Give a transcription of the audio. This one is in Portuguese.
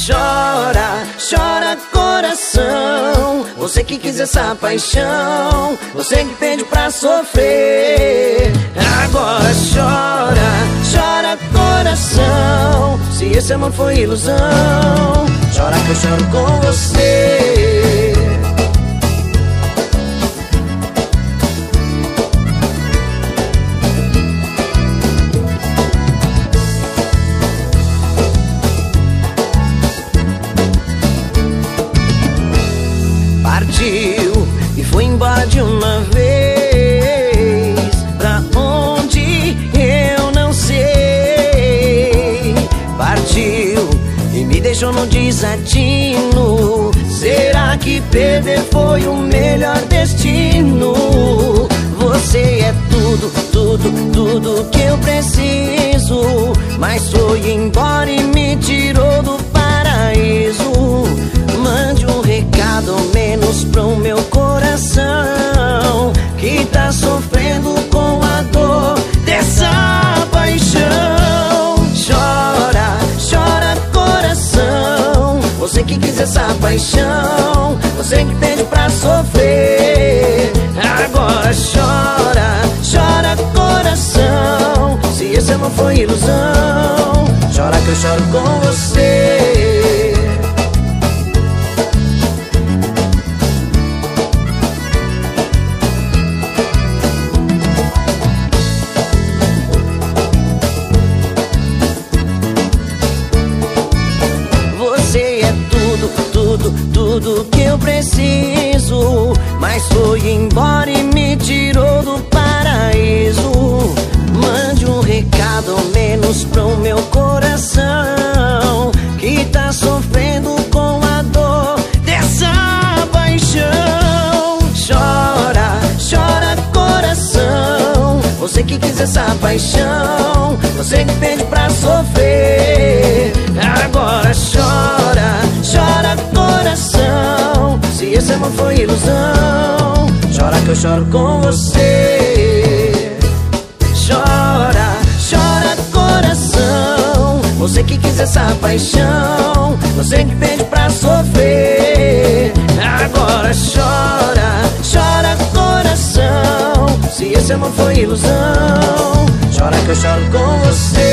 Chora, chora coração, você que quis essa paixão, você que pede pra sofrer. Agora chora, chora coração, se esse amor foi ilusão, chora que eu choro com você. Partiu e foi embora de uma vez, pra onde eu não sei. Partiu e me deixou no desatino, será que perder foi o melhor destino? Você é tudo, tudo, tudo que eu preciso, mas foi embora e me tirou do paraíso. Mande um recado ao menos pro meu coração, que tá sofrendo com a dor dessa paixão. Chora, chora coração, você que quis essa paixão, você que pede pra sofrer. Agora chora, chora coração, se esse amor foi ilusão, chora que eu choro com você. Tudo que eu preciso, mas foi embora e me tirou do paraíso. Mande um recado ao menos pro meu coração, que tá sofrendo com a dor dessa paixão. Chora, chora coração, você que quis essa paixão, você que pede pra sofrer. Agora chora, chora coração, se esse amor foi ilusão, chora que eu choro com você. Chora, chora coração, você que quis essa paixão, você que pede pra sofrer. Agora chora, chora coração, se esse amor foi ilusão, chora que eu choro com você.